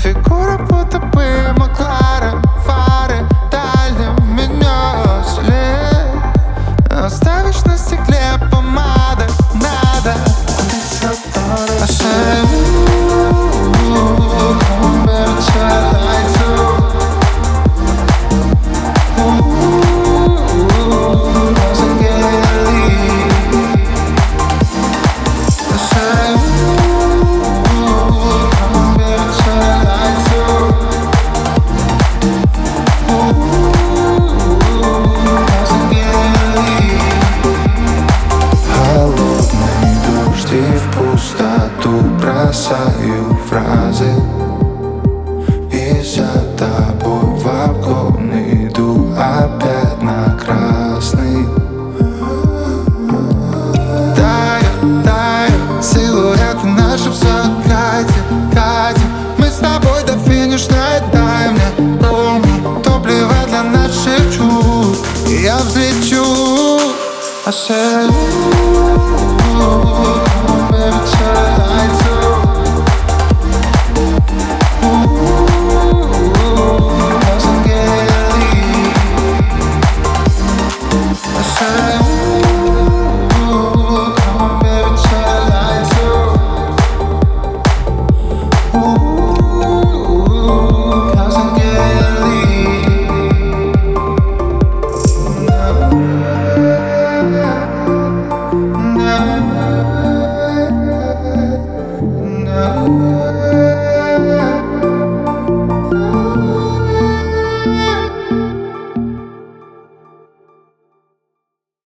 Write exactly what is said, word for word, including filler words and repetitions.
фигура будто бы Макларен, фары дальним меня след. Оставишь на стекле помадой, надо. I said, ooh, come better tell like so. Ooh, doesn't get leave. I said, ooh, come better tell like so. Ooh, doesn't get leave. Холодные дожди в пустоту бросаю фразы, и за тобой в обгон иду опять на красный. Таю, таю, силуэты наши в закате, катим мы с тобой до финишной. Дай мне помню топливо для наших чувств, и я взлечу. I said,